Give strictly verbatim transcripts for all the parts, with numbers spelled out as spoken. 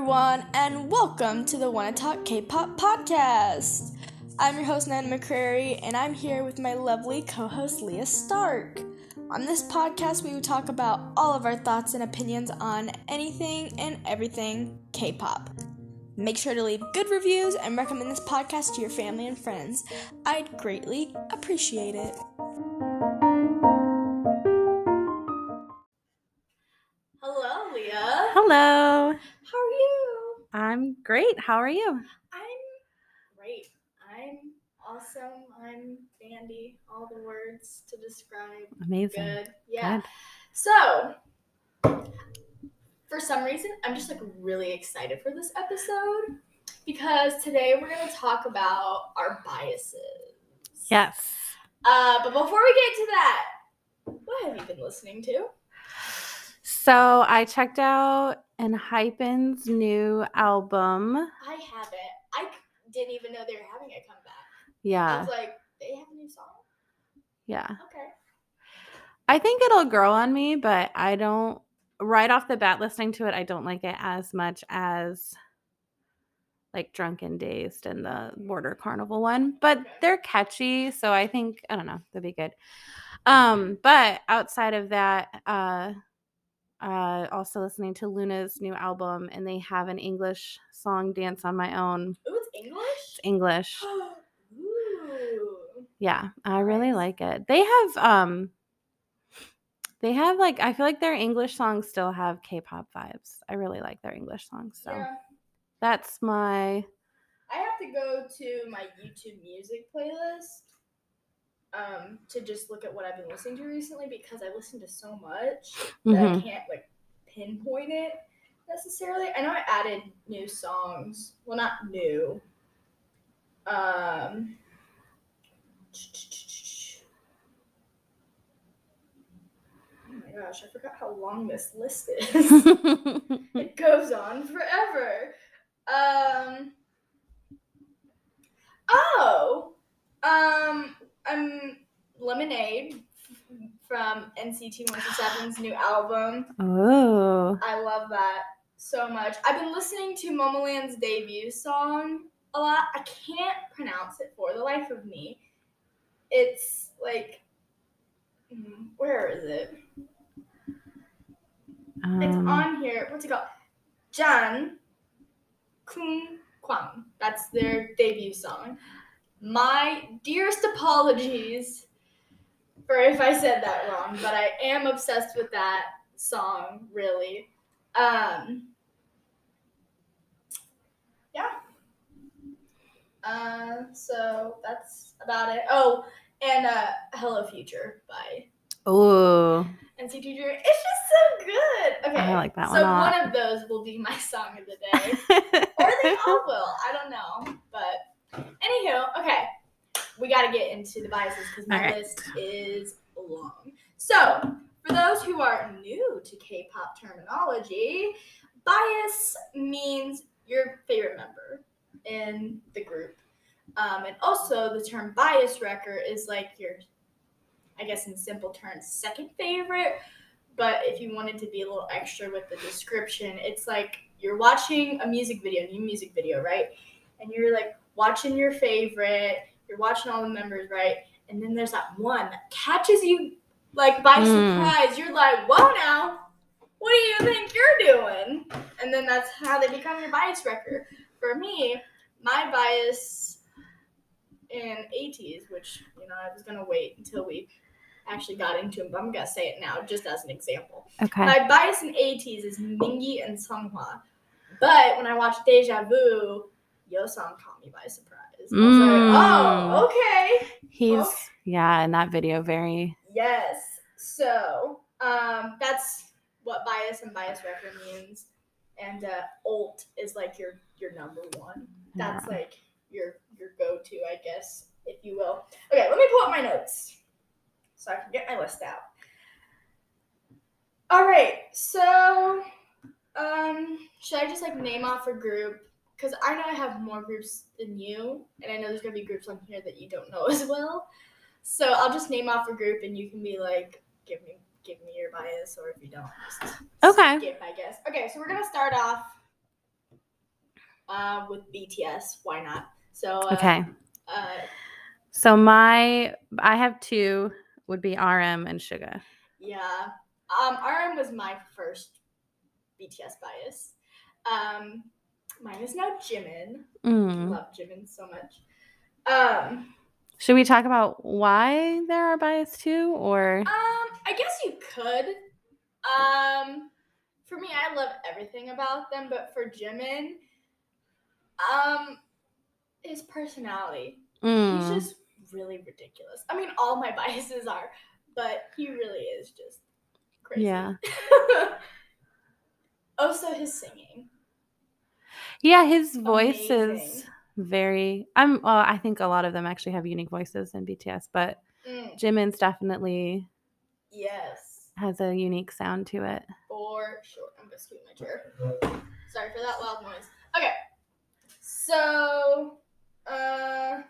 everyone, and welcome to the Wanna Talk K-Pop podcast. I'm your host, Nana McCrary, and I'm here with my lovely co-host, Leah Stark. On this podcast, we will talk about all of our thoughts and opinions on anything and everything K-pop. Make sure to leave good reviews and recommend this podcast to your family and friends. I'd greatly appreciate it. Hello, Leah. Hello. How are you? I'm great. How are you? I'm great. I'm awesome. I'm dandy. All the words to describe. Amazing. Good. Yeah. Good. So, for some reason, I'm just like really excited for this episode because today we're going to talk about our biases. Yes. Uh, but before we get to that, what have you been listening to? So I checked out ENHYPEN's new album. I haven't. I didn't even know they were having a comeback. I Yeah. was like, they have a new song? Yeah. Okay. I think it'll grow on me, but I don't, right off the bat listening to it, I don't like it as much as like Drunken Dazed and the Border Carnival one. But Okay. they're catchy, so I think, I don't know, they'll be good. Um, but outside of that, uh, Uh, also listening to Luna's new album, and they have an English song, Dance on My Own. Ooh, it's English? It's English. Ooh. Yeah, I really Nice. like it. They have, um, they have like, I feel like their English songs still have K-pop vibes. I really like their English songs. So Yeah. that's my, I have to go to my YouTube music playlist um, to just look at what I've been listening to recently because I listen to so much that I Mhm. can't like pinpoint it necessarily. I know I added new songs. Well, not new. Um, oh my gosh, I forgot how long this list is. It goes on forever. Um. Oh. Um. Um. Lemonade from N C T one twenty-seven's new album. Oh, I love that so much. I've been listening to Momoland's debut song a lot. I can't pronounce it for the life of me. It's like, mm, where is it? It's um, on here. What's it called? Jan Kun Kwang. That's their debut song. My dearest apologies for if I said that wrong, but I am obsessed with that song, really. Um, yeah. Uh, so that's about it. Oh, and uh, Hello Future by oh, N C T Dream. It's just so good. Okay, I like that so one a lot. one of those will be my song of the day, or they all will. I don't know, but anywho, okay, we got to get into the biases because my Okay. list is long. So for those who are new to K-pop terminology, bias means your favorite member in the group. Um, and also the term bias wrecker is like your, I guess in simple terms, second favorite. But if you wanted to be a little extra with the description, it's like you're watching a music video, new music video, right? And you're like watching your favorite, you're watching all the members, right? And then there's that one that catches you like by Mm. surprise. You're like, whoa now, what do you think you're doing? And then that's how they become your bias wrecker. For me, my bias in eighties, which, you know, I was going to wait until we actually got into them, but I'm going to say it now just as an example. Okay. My bias in eighties is Mingi and Seonghwa. But when I watched Deja Vu, Yeosang caught me by surprise. I was Mm. like, oh, okay. He's, Okay. yeah, in that video, very, Yes. So, um, that's what bias and bias wrecker means. And uh, ult is like your your number one. That's Yeah. like your your go-to, I guess, if you will. Okay, let me pull up my notes so I can get my list out. All right, so um, should I just like name off a group? Because I know I have more groups than you, and I know there's gonna be groups on here that you don't know as well. So I'll just name off a group, and you can be like, give me give me your bias, or if you don't, just Okay. skip, I guess. Okay, so we're gonna start off uh, with B T S. Why not? So uh, Okay. Uh, So my I have two would be R M and Suga. yeah. Um, R M was my first B T S bias. Um, mine is now Jimin. Mm. Love Jimin so much. Um, Should we talk about why there are bias too, or? um, I guess you could. Um, for me, I love everything about them, but for Jimin, um, his personality, Mm. he's just really ridiculous. I mean, all my biases are, but he really is just crazy. Yeah. Also, his singing. Yeah, his voice Amazing. is very. I'm. Well, I think a lot of them actually have unique voices in B T S, but Mm, Jimin's definitely yes, has a unique sound to it. for sure. I'm gonna scoot my chair. Sorry for that loud noise. Okay, so, uh,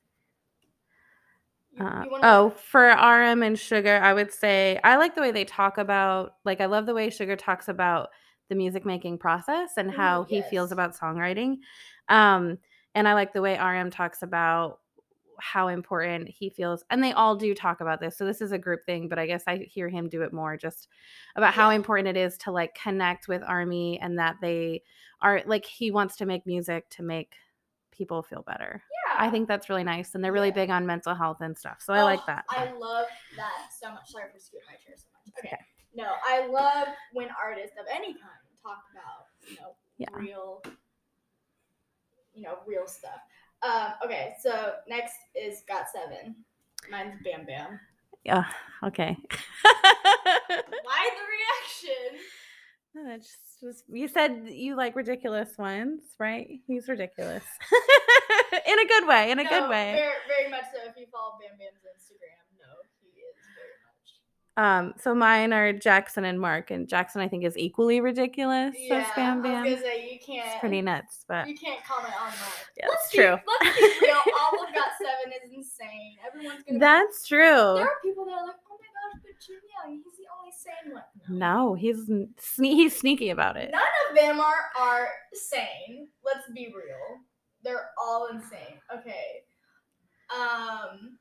you, Uh, you wanna, oh, for R M and Sugar, I would say I like the way they talk about. Like, I love the way Sugar talks about the music making process and how Ooh, he feels yes. about songwriting. Um, and I like the way R M talks about how important he feels, and they all do talk about this. So this is a group thing, but I guess I hear him do it more just about how Yeah. important it is to like connect with ARMY and that they are like he wants to make music to make people feel better. Yeah. I think that's really nice, and they're really Yeah. big on mental health and stuff. So I Oh, like that. I love that so much. Sorry for scooting my chair so much. Okay. Okay. No, I love when artists of any kind talk about, you know, Yeah. real, you know, real stuff. Um, okay, so next is Got Seven. Mine's Bam Bam. Yeah. Okay. Why the reaction? No, it's just, you said you like ridiculous ones, right? He's ridiculous. In a good way. In a no, good way. Very, very much so. If you follow Bam Bam's Instagram, no, he is very much. Um, so mine are Jackson and Mark, and Jackson I think is equally ridiculous Yeah, as Bam Bam. I was gonna say you can't. It's pretty nuts, but you can't comment on that. Yeah, let's it's be, true. Let's be real. All of Got Seven is insane. Everyone's gonna. That's be, true. There are people that are like, oh my gosh, but Jin Young, he's the only sane one. No, he's sne- he's sneaky about it. None of them are are sane. Let's be real. They're all insane. Okay. Um.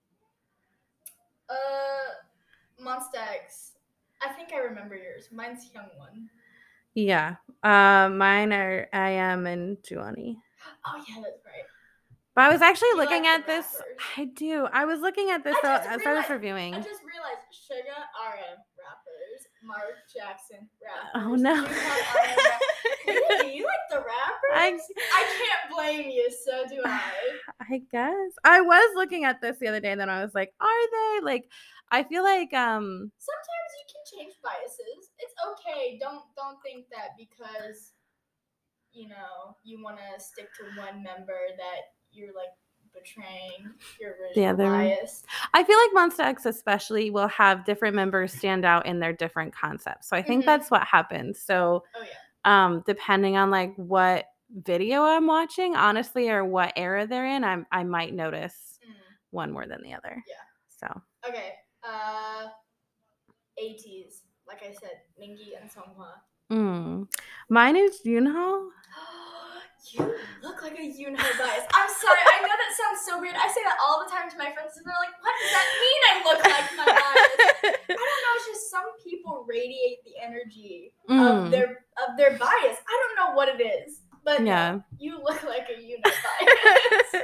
Uh, Monsta X. I think I remember yours. Mine's Young One. Yeah. Uh, mine are I am and Juani. Oh yeah, that's right. But I was actually You looking like at the this. rappers. I do. I was looking at this I though, just as I realized- was reviewing. I just realized Suga R M rappers, Mark Jackson rappers. Oh no. Tupac, R M rappers. Hey, you like the rappers? I, I can't blame you. So do I. I guess I was looking at this the other day, and then I was like, "Are they like?" I feel like um. Sometimes you can change biases. It's okay. Don't don't think that because you know you want to stick to one member that you're like betraying your original other one. bias. I feel like Monsta X especially will have different members stand out in their different concepts. So I think Mhm. that's what happens. So Oh yeah. um, depending on like what video I'm watching, honestly, or what era they're in, I I might notice Mm. one more than the other. Yeah. So Okay. Uh, eighties. Like I said, Mingi and Songhwa. mm. Mine is Yoonho. You look like a Yoonho bias. I'm sorry. I know that sounds so weird. I say that all the time to my friends, and they're like, "What does that mean? I look like my bias?" I don't know. It's just some people radiate the energy Mm. of their of their bias. I don't know what it is, but Yeah. no, you look like a Yoonho bias.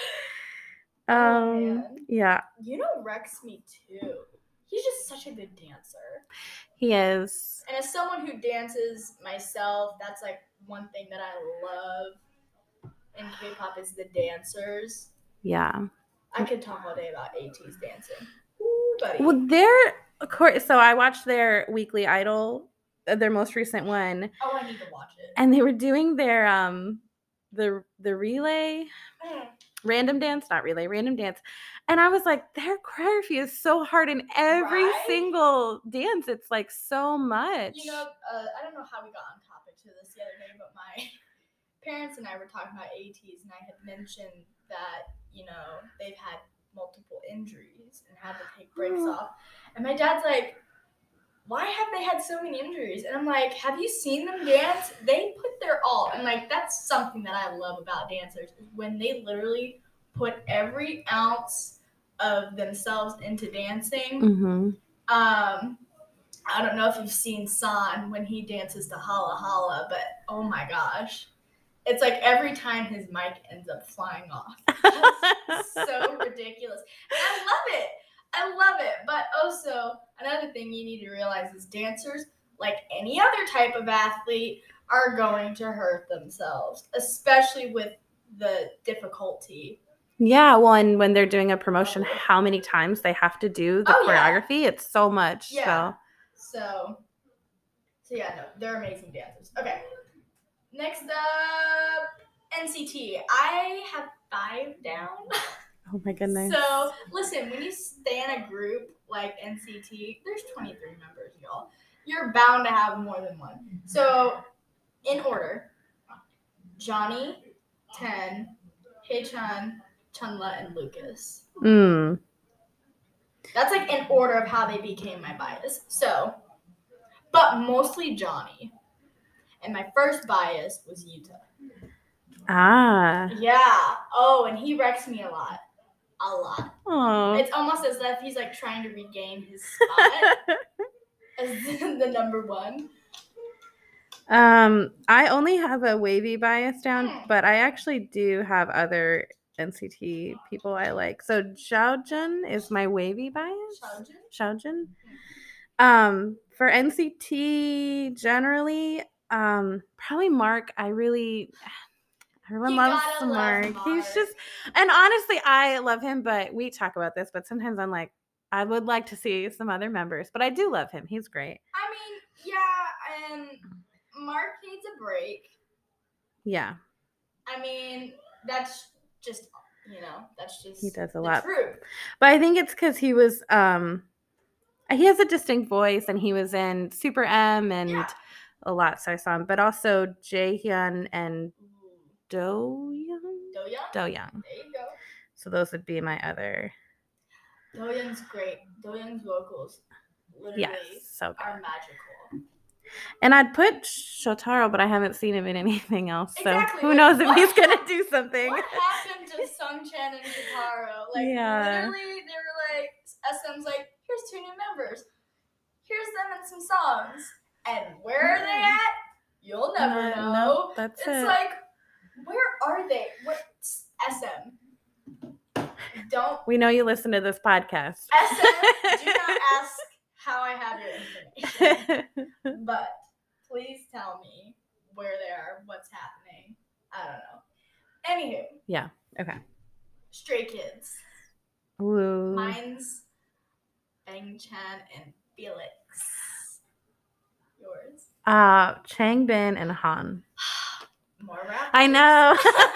um. Oh, man. Yeah, Yoonho wrecks me too. He's just such a good dancer. he is. And as someone who dances myself, that's like one thing that I love in K-pop is the dancers. Yeah. I could talk all day about eighties dancing. Ooh, buddy. Well, they're of course. So I watched their Weekly Idol, uh, their most recent one, Oh, I need to watch it. and they were doing their um the the relay Mm. random dance, not relay, random dance. And I was like, their choreography is so hard in every Right? single dance. It's like so much. You know, uh, I don't know how we got on topic to this the other day, but my parents and I were talking about eighties, and I had mentioned that, you know, they've had multiple injuries and had to take breaks Oh. off. And my dad's like, why have they had so many injuries? And I'm like, have you seen them dance? They put their all. And like, that's something that I love about dancers is when they literally put every ounce of themselves into dancing. Mm-hmm. Um, I don't know if you've seen San when he dances to Hala Hala, but oh my gosh. It's like every time his mic ends up flying off. That's so ridiculous. And I love it. I love it. But also, another thing you need to realize is dancers, like any other type of athlete, are going to hurt themselves, especially with the difficulty. Yeah, well, and when they're doing a promotion, how many times they have to do the Oh, yeah. choreography, it's so much. Yeah. So, So, so yeah, no, they're amazing dancers. Okay. Next up, N C T. I have five down. oh my goodness. So, listen, when you stay in a group like N C T, there's twenty-three members, y'all. You're bound to have more than one. So, in order, Johnny, Ten, Haechan, Chunla, and Lucas. Mm. That's like in order of how they became my bias. So, but mostly Johnny. And my first bias was Yuta. Ah. Yeah. Oh, and he wrecks me a lot. A lot. Oh. It's almost as if he's like trying to regain his spot as the number one. Um, I only have a wavy bias down, Hmm. but I actually do have other N C T people I like. So Xiaojun is my wavy bias. Xiaojun? Xiaojun. Um, for N C T generally, um, probably Mark. I really everyone You loves gotta love Mark. Mark. He's just and honestly, I love him, but we talk about this, but sometimes I'm like, I would like to see some other members, but I do love him. He's great. I mean, yeah, and Mark needs a break. Yeah. I mean, that's just, you know, that's just He does a the lot. truth. But I think it's because he was um he has a distinct voice and he was in Super M and Yeah. a lot, so I saw him. But also Jaehyun and Do-young? Do-young? Do-young. There you go. So those would be my other. Do-young's great. Do-young's vocals literally Yes, so good. are magical. And I'd put Shotaro, but I haven't seen him in anything else. So Exactly. who Like, knows if what he's going to hap- do something. What happened to Sungchan and Shotaro? Like, Yeah. literally, they were like, S M's like, here's two new members. Here's them and some songs. And where are they at? You'll never Uh, know. no, that's it's it. like, where are they? What's S M? Don't. We know you listen to this podcast. S M, do not ask how I have your information. But please tell me where they are, what's happening. I don't know. Anywho. Yeah. Okay. Stray Kids. Ooh. Mine's Bang Chan and Felix. Yours. Uh, Changbin and Han. More rappers. I know.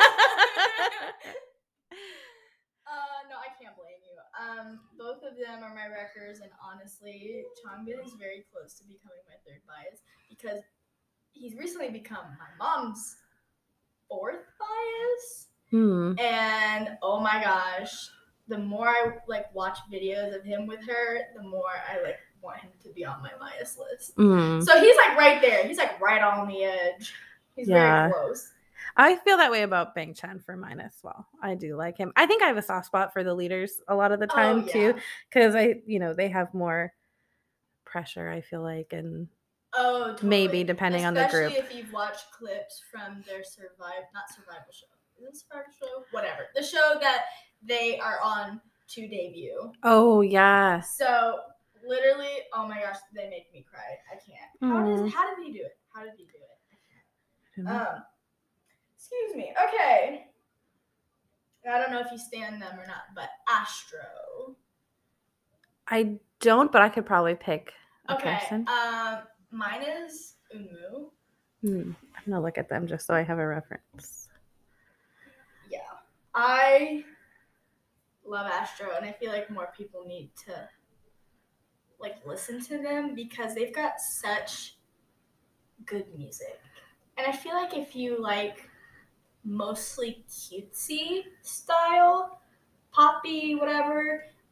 uh, no, I can't blame you. Um, both of them are my wreckers, and honestly, Changbin is very close to becoming my third bias because he's recently become my mom's fourth bias. Hmm. And oh my gosh, the more I like watch videos of him with her, the more I like want him to be on my bias list. Mm. So he's like right there. He's like right on the edge. He's Yeah. very close. I feel that way about Bang Chan for mine as well. I do like him. I think I have a soft spot for the leaders a lot of the time oh, yeah. too, because I, you know, they have more pressure. I feel like, and oh, totally. maybe depending Especially on the group. if you've watched clips from their survive, not survival show. Is it survival show? Whatever. The show that they are on to debut. Oh yeah. So literally, oh my gosh, they make me cry. I can't. How Mm. does how did he do it? How did he do it? Mhm. Um, excuse me. Okay. I don't know if you stand them or not, but Astro. I don't, but I could probably pick a Okay. person. Um, mine is Unmu. Hmm. I'm gonna look at them just so I have a reference. Yeah, I love Astro, and I feel like more people need to like listen to them because they've got such good music. And I feel like if you like mostly cutesy style, poppy, whatever,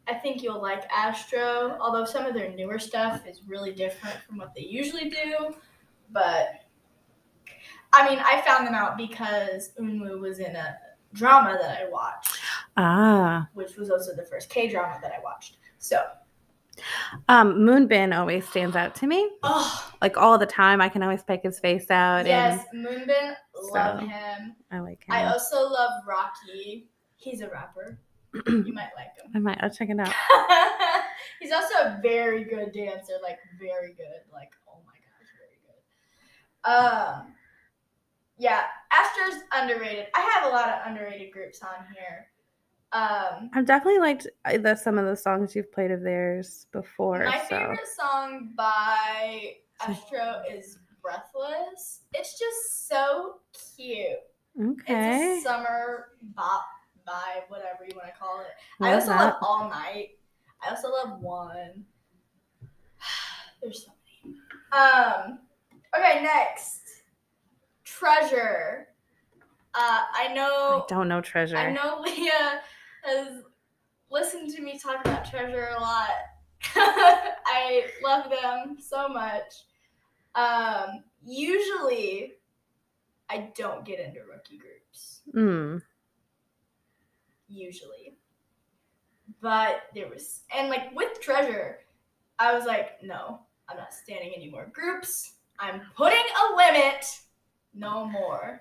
I think you'll like Astro, although some of their newer stuff is really different from what they usually do. But I mean, I found them out because Unmu was in a drama that I watched. Ah. Which was also the first K-drama that I watched. So. Um, Moonbin always stands out to me. Oh. Like all the time. I can always pick his face out. Yes, and Moonbin, love so, him. I like him. I also love Rocky. He's a rapper. You might like him. I might. I'll check it out. He's also a very good dancer. Like, very good. Like, oh my gosh, very good. Um, yeah, Astro's underrated. I have a lot of underrated groups on here. Um, I've definitely liked the, some of the songs you've played of theirs before. My so. favorite song by Astro is Breathless. It's just so cute. Okay. It's a summer bop vibe, whatever you want to call it. Love I also that. love All Night. I also love One. There's so many. Um, okay, next. Treasure. Uh, I know. I don't know Treasure. I know Leah has listened to me talk about Treasure a lot. I love them so much. Um, usually, I don't get into rookie groups. Mm. Usually. But there was, and like with Treasure, I was like, no, I'm not standing any more groups. I'm putting a limit. No more.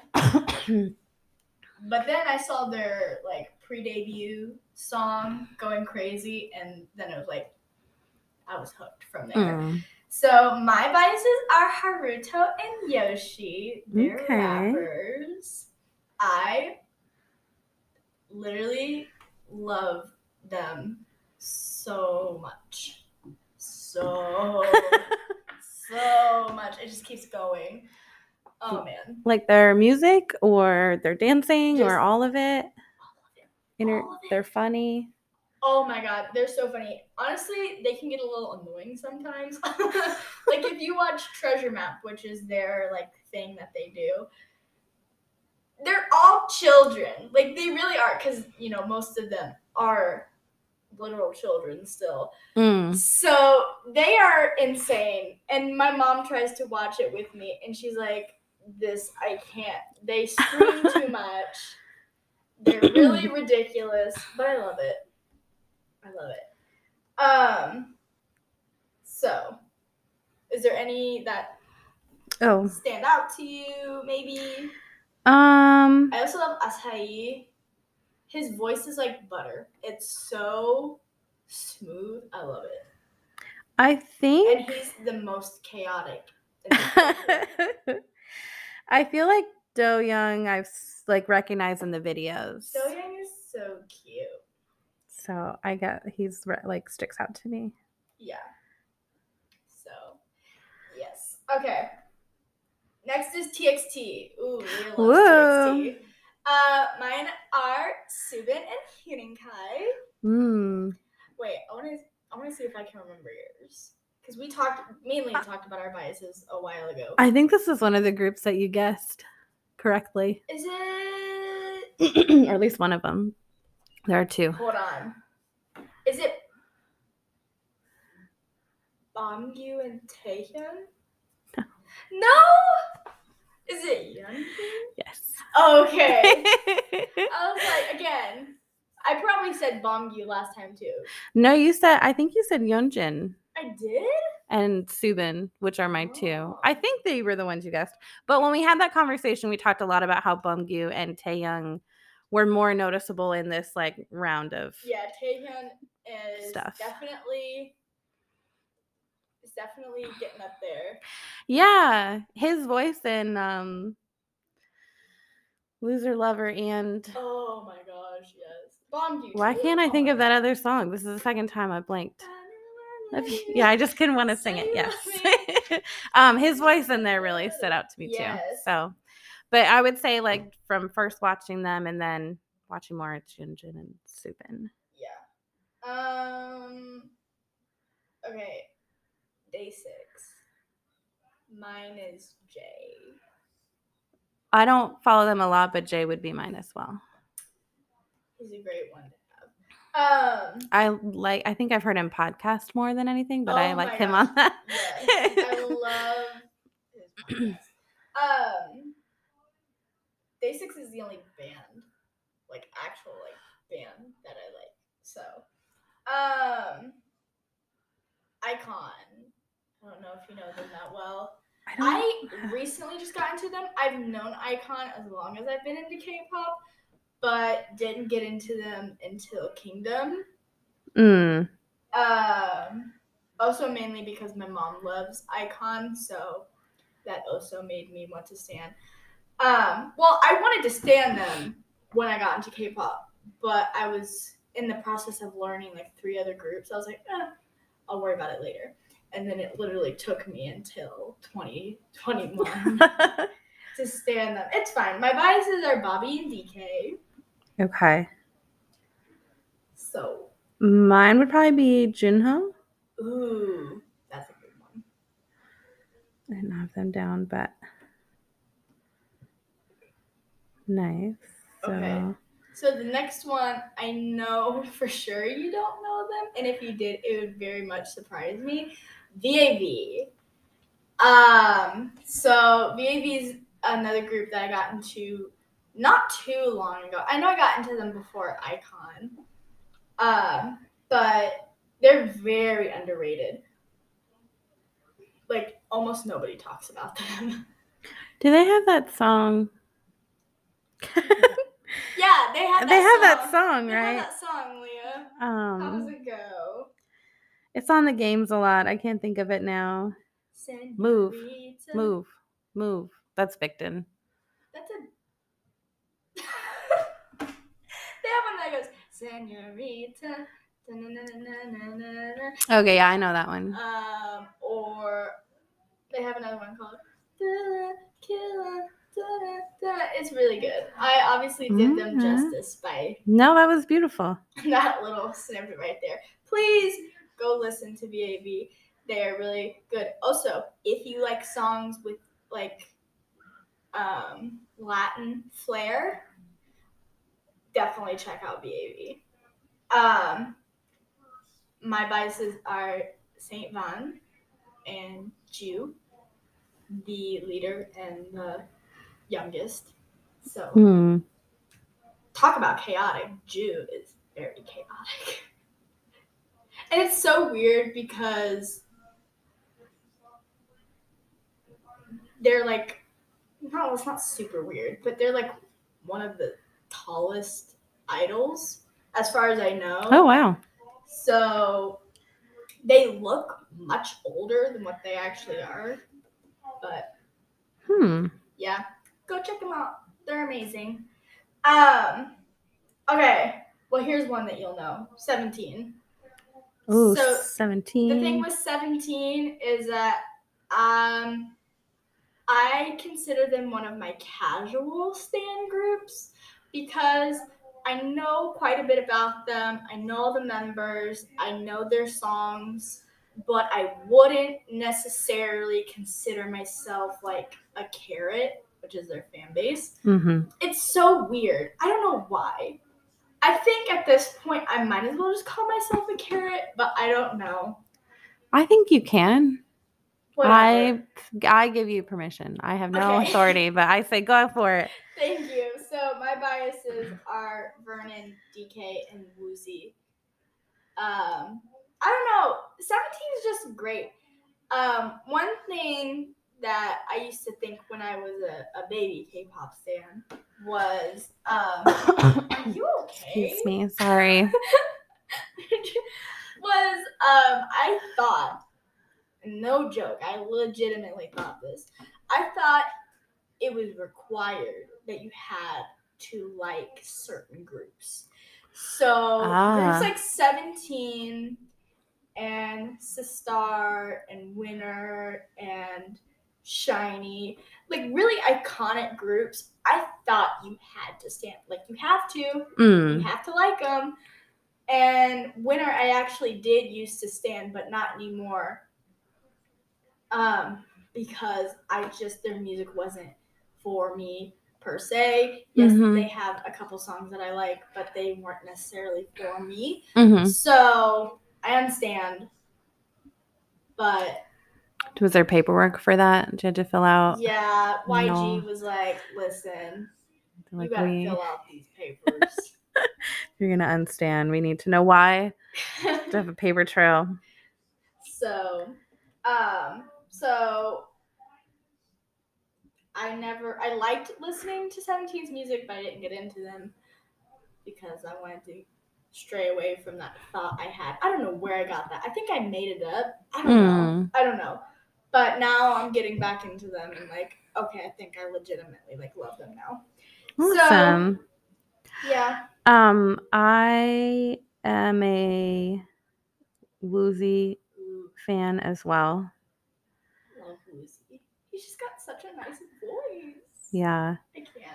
But then I saw their like pre-debut song Going Crazy, and then it was like, I was hooked from there. Mm. So my biases are Haruto and Yoshi. They're Okay. rappers. I literally love them so much. So, so much. It just keeps going. Oh, man. Like their music or their dancing Just or all of it? All of it. Inter- All of it. They're funny. Oh my god, they're so funny. Honestly, they can get a little annoying sometimes. Like if you watch Treasure Map, which is their like thing that they do, they're all children. Like they really are, because you know most of them are literal children still. Mm. So they are insane. And my mom tries to watch it with me, and she's like, "This I can't. They scream too much. They're really ridiculous, but I love it. I love it." Um. So, is there any that Oh. stand out to you? Maybe. Um. I also love Asahi. His voice is like butter. It's so smooth. I love it. I think. And he's the most chaotic. I feel like Do Young I've like recognized in the videos. Do Young is so cute. So I get he's like sticks out to me. Yeah. So, yes. Okay. Next is T X T. Ooh, Leah loves T X T. Uh, mine are Subin and Huninkai. Hmm. Wait, I want to. I want to see if I can remember yours, because we talked mainly uh, talked about our biases a while ago. I think this is one of the groups that you guessed correctly. Is it? Or at least one of them. There are two. Hold on. Is it Bongyu and Taehyun? No. No. Is it Yeonjun? Yes. Okay. I was like, again, I probably said Bongyu last time too. No, you said, I think you said Yeonjun. I did? And Subin, which are my oh. two. I think they were the ones you guessed. But when we had that conversation, we talked a lot about how Bongyu and Taehyung were more noticeable in this like round of yeah, Taehyun is stuff. definitely is definitely getting up there. Yeah, his voice in um, Loser Lover and oh my gosh, yes, Bongyu. Why too? can't I oh think of God. that other song? This is the second time I blanked. Yeah, I just couldn't want to sing it. Yes. um, his voice in there really stood out to me yes. too. So, but I would say like from first watching them and then watching more at Yeonjun and Subin. Yeah. Um. Okay. Day six. Mine is Jay. I don't follow them a lot, but Jay would be mine as well. He's a great one to have. Um, I like. I think I've heard him podcast more than anything, but oh I like my him gosh, on that. yes, I love his podcast. Um, Day Six is the only band, like actual like band that I like. So, um, Icon. I don't know if you know them that well. I I don't. recently just got into them. I've known Icon as long as I've been into K-pop, but didn't get into them until Kingdom. Mm. Um, also mainly because my mom loves Icon, so that also made me want to stan. Um, well, I wanted to stan them when I got into K-pop, but I was in the process of learning like three other groups. I was like, eh, I'll worry about it later. And then it literally took me until twenty twenty-one to stan them. It's fine. My biases are Bobby and D K. Okay. So. Mine would probably be Junho. Ooh, that's a good one. I didn't have them down, but nice. So. Okay. So the next one, I know for sure you don't know them, and if you did, it would very much surprise me. V A V. Um, so V A V is another group that I got into not too long ago. I know I got into them before Icon, um, but they're very underrated. Like almost nobody talks about them. Do they have that song? Yeah, they have that they have song. that song, they right? They have that song, Leah. Um, How does it go? It's on the games a lot. I can't think of it now. Senorita. Move, move, move. That's Victon. That's a. They have one that goes, Senorita. Okay, yeah, I know that one. Um, or they have another one called Killer. It's really good. I obviously did them Mhm. justice by No, that was beautiful. that little snippet right there. Please go listen to V A V. They are really good. Also, if you like songs with like um, Latin flair, definitely check out V A V. Um, my biases are Saint Van and Ju, the leader and the youngest. So, Hmm. talk about chaotic. Ju is very chaotic. And it's so weird because they're like, no, it's not super weird, but they're like one of the tallest idols, as far as I know. Oh, wow. So they look much older than what they actually are. But Hmm. yeah, go check them out. They're amazing. Um, okay. Well, here's one that you'll know. seventeen. Ooh, so seventeen. The thing with seventeen is that um, I consider them one of my casual stan groups because I know quite a bit about them. I know the members. I know their songs. But I wouldn't necessarily consider myself like a Carrot, which is their fan base. Mm-hmm. It's so weird. I don't know why. I think at this point I might as well just call myself a Carrot, but I don't know. I think you can. Whatever. I I give you permission. I have no Okay. authority, but I say go for it. Thank you. So my biases are Vernon, D K, and Woozy. Um, I don't know. seventeen is just great. Um, one thing that I used to think when I was a, a baby K-pop stan was, um, are you okay? Excuse me. Sorry. was um, I thought, no joke, I legitimately thought this. I thought it was required that you had to like certain groups. So Ah. groups like seventeen and Sistar and Winner and Shiny, like really iconic groups, I thought you had to stand. Like you have to. Mm. You have to like them. And Winner I actually did used to stand, but not anymore. Um, because I just, their music wasn't for me. per se. Yes, Mhm. they have a couple songs that I like, but they weren't necessarily for me. Mhm. So I understand, but Was there paperwork for that? Did you have to fill out? yeah, Y G No. was like, listen, Like you gotta we, fill out these papers. you're gonna understand. We need to know why. To have a paper trail. So, um, so I never, I liked listening to Seventeen's music, but I didn't get into them because I wanted to stray away from that thought I had. I don't know where I got that. I think I made it up. I don't know. Mm. I don't know. But now I'm getting back into them and like, okay, I think I legitimately like love them now. Awesome. So, yeah. Um, I am a Woozy fan as well. Love Woozy. He's just got such a nice voice. Yeah. I can't.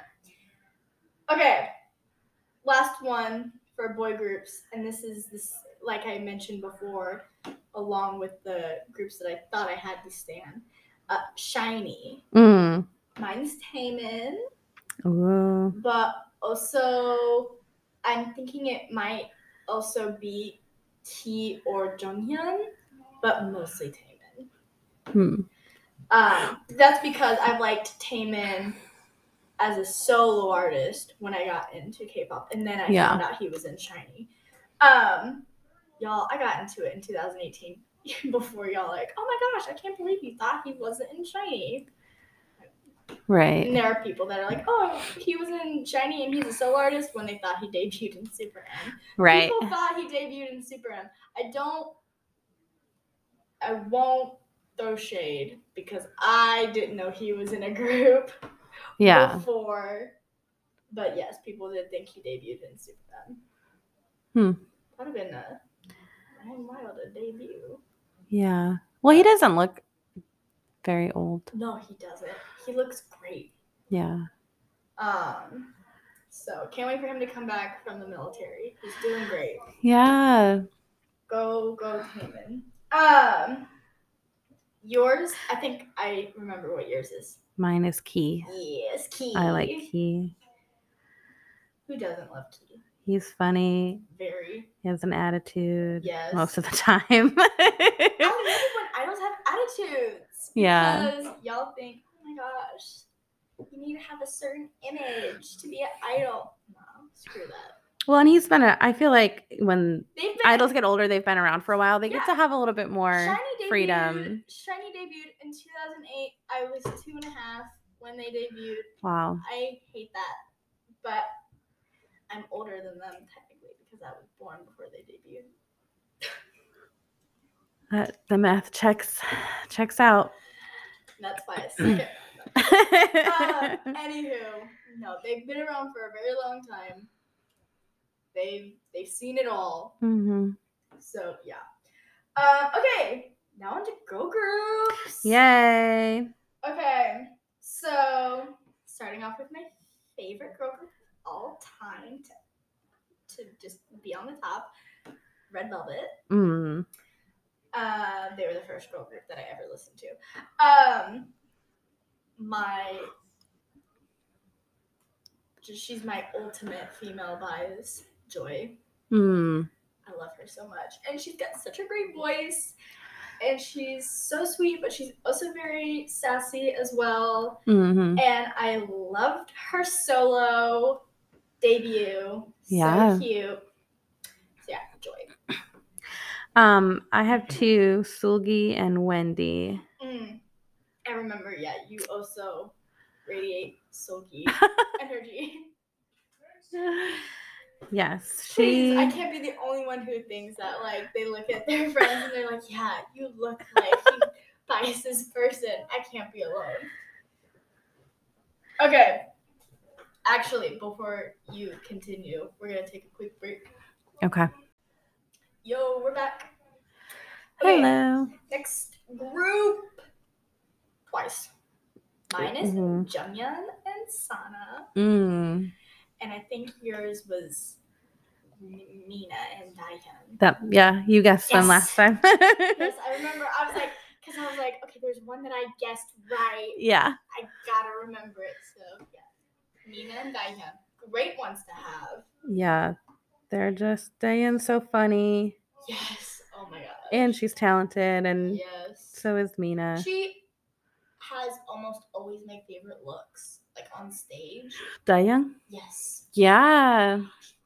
Okay. Last one for boy groups, and this is this like I mentioned before, along with the groups that I thought I had to stand. Uh, Shiny. Mm. Mine's Taemin, Ooh. but also I'm thinking it might also be T or Jonghyun, but mostly Taemin. Hmm. Um, that's because I've liked Taemin as a solo artist when I got into K-pop, and then I Yeah. found out he was in Shiny. Um, y'all, I got into it in two thousand eighteen before y'all like, oh my gosh, I can't believe you thought he wasn't in Shiny. Right. And there are people that are like, oh, he was in Shiny and he's a solo artist when they thought he debuted in Super M. Right. People thought he debuted in Super M. I don't, I won't throw shade because I didn't know he was in a group Yeah. before. But yes, people did think he debuted in Super M. Hmm. That would have been a damn wild a debut. Yeah. Well, he doesn't look very old. No, he doesn't. He looks great. Yeah. Um, so can't wait for him to come back from the military. He's doing great. Yeah. Go, go, Taemin. Um, yours, I think I remember what yours is. Mine is Key. Yes, Key. I like Key. Who doesn't love Key? He's funny. Very. He has an attitude. Yes. Most of the time. I love it when idols have attitudes. Yeah. Because y'all think, oh my gosh, you need to have a certain image to be an idol. No, screw that. Well, and he's been a, I feel like when They've been, idols get older, they've been around for a while. They Yeah. get to have a little bit more Shiny debuted, freedom. Shiny debuted in two thousand eight. I was two and a half when they debuted. Wow. I hate that. But I'm older than them technically because I was born before they debuted. That, the math checks checks out. That's why I suck at math. uh, anywho, no, they've been around for a very long time. They've they've seen it all. Mm-hmm. So yeah. Um, okay, now on to girl groups. Yay. Okay, so starting off with my favorite girl group of all time to, to just be on the top, Red Velvet. Mm. Uh, they were the first girl group that I ever listened to. Um, my, she's my ultimate female bias, Joy. Mm. I love her so much, and she's got such a great voice. And she's so sweet, but she's also very sassy as well. Mm-hmm. And I loved her solo debut. Yeah. So cute. So yeah, Joy. Um, I have two, Sulgi and Wendy. Mm. I remember, yeah, you also radiate sulky energy. Yes, Please, she. I can't be the only one who thinks that. Like, they look at their friends and they're like, yeah, you look like you bias this person. I can't be alone. Okay. Actually, before you continue, we're going to take a quick break. Okay. Yo, we're back. Okay, Hello. next group. Twice. Mine is Mm-hmm. Junghyun and Sana. Mm. And I think yours was Nina and Daehyun. That yeah, you guessed Yes. one last time. Yes, I remember. I was like, because I was like, okay, there's one that I guessed right. Yeah. I gotta remember it. So yeah. Mina and Daehyun. Great ones to have. Yeah. They're just Diane's so funny. Yes. Oh my god. And she's talented, and yes. so is Mina. She has almost always my favorite looks, like on stage. Daehyun? Yes. Yeah.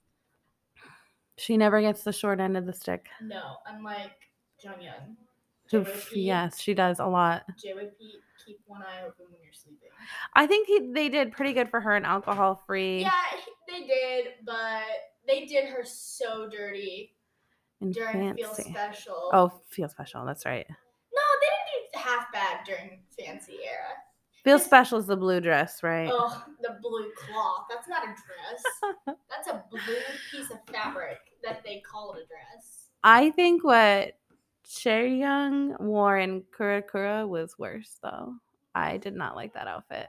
She never gets the short end of the stick. No, unlike Jonghyun. Who, yes, she does a lot. J Y P, keep one eye open when you're sleeping. I think he, they did pretty good for her in Alcohol Free. Yeah, they did, but they did her so dirty in during Fancy. Feel Special. Oh, Feel Special, that's right. No, they didn't do half bad during Fancy era. Feel Special is the blue dress, right? Oh, the blue cloth. That's not a dress. That's a blue piece of fabric that they call it a dress. I think what Chaeryeong wore in Kura Kura was worse, though. I did not like that outfit.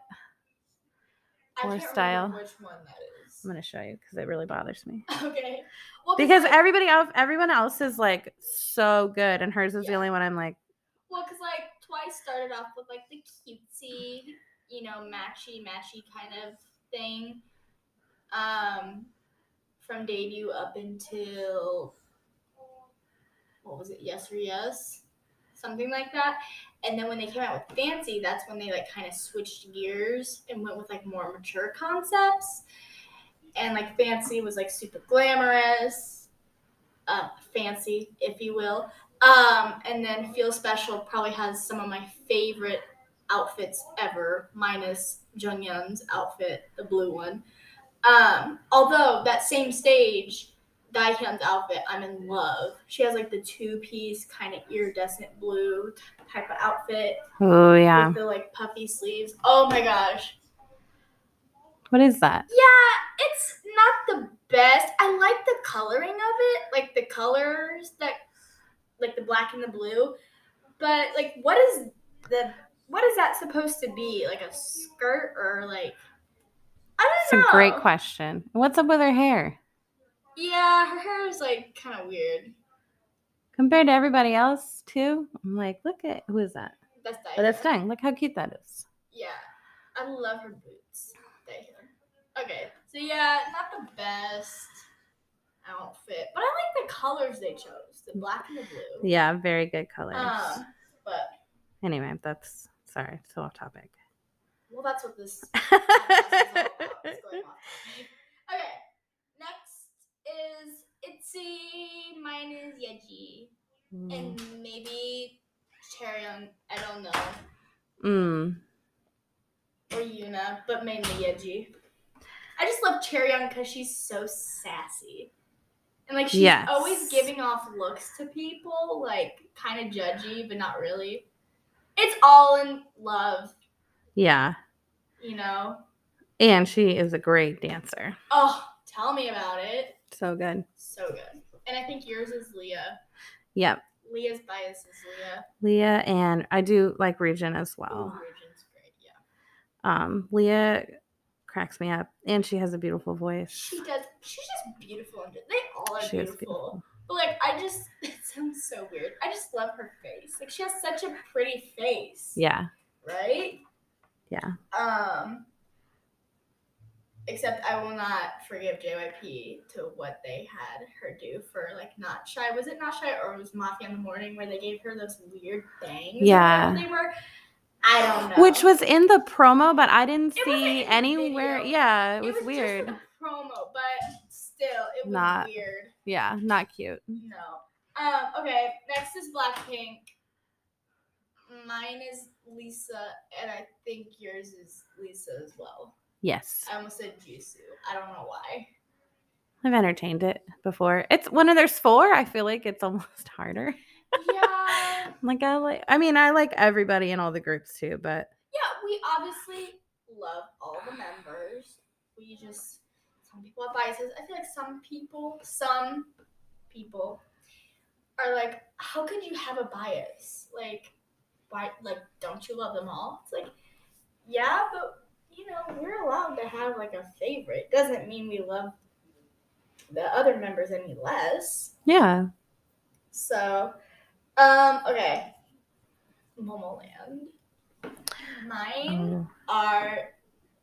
I or can't style. remember which one that is. I'm going to show you because it really bothers me. Okay. Well, because like, everybody else, everyone else is like so good, and hers is yeah. the only one I'm like. Well, because like Twice started off with like the cutesy, you know, matchy matchy kind of thing. Um, from debut up until what was it? Yes or Yes, something like that. And then when they came out with Fancy, that's when they like kind of switched gears and went with like more mature concepts. And like Fancy was like super glamorous, uh, fancy, if you will. Um, and then Feel Special probably has some of my favorite outfits ever, minus Jonghyun's outfit, the blue one. Um, although that same stage, Daehyun's outfit, I'm in love. She has like the two-piece kind of iridescent blue type of outfit. Oh yeah. With the like puffy sleeves. Oh my gosh. What is that? Yeah, it's not the best. I like the coloring of it, like the colors that, like the black and the blue. But like, what is the what is that supposed to be? Like a skirt or like? I don't That's know. That's a great question. What's up with her hair? Yeah, her hair is like kind of weird. Compared to everybody else, too. I'm like, look at who is that? That's Daehyun. Oh, that's Daehyun. Look how cute that is. Yeah, I love her boots. Daehyun. Okay, so yeah, not the best outfit, but I like the colors they chose, the black and the blue. Yeah, very good colors. Um, but anyway, that's sorry, so off topic. Well, that's what this podcast is all about. It's going off topic. Okay, next is Itzy. Mine is Yeji, mm. and maybe Chaeryeong. I don't know. Mm. Or Yuna, but mainly Yeji. I just love Chaeryeong because she's so sassy. And, like, she's yes. always giving off looks to people, like, kind of judgy, but not really. It's all in love. Yeah. You know? And she is a great dancer. Oh, tell me about it. So good. So good. And I think yours is Leah. Yep. Leah's bias is Leah. Leah, and I do like Regin as well. Ooh, Regin's great, yeah. Um, Leah cracks me up, and she has a beautiful voice. She does. She's just beautiful. They all are she beautiful. Is beautiful. But like, I just it sounds so weird. I just love her face. Like, she has such a pretty face. Yeah. Right? Yeah. Um. Except I will not forgive J Y P to what they had her do for like Not Shy. Was it Not Shy or was Mafia in the Morning where they gave her those weird bangs? Yeah. They were. I don't know. Which was in the promo, but I didn't it see anywhere. Video. Yeah, it, it was, was weird. Just for the promo, but still, it was not, weird. Yeah, not cute. No. Um. Okay. Next is Blackpink. Mine is Lisa, and I think yours is Lisa as well. Yes. I almost said Jisoo. I don't know why. I've entertained it before. It's when there's four, I feel like it's almost harder. Yeah. like I like I mean, I like everybody in all the groups too, but yeah, we obviously love all the members. We just some people have biases. I feel like some people some people are like, how could you have a bias? Like why like don't you love them all? It's like, yeah, but you know, we're allowed to have like a favorite. Doesn't mean we love the other members any less. Yeah. So, um, okay. Momoland. Mine oh. are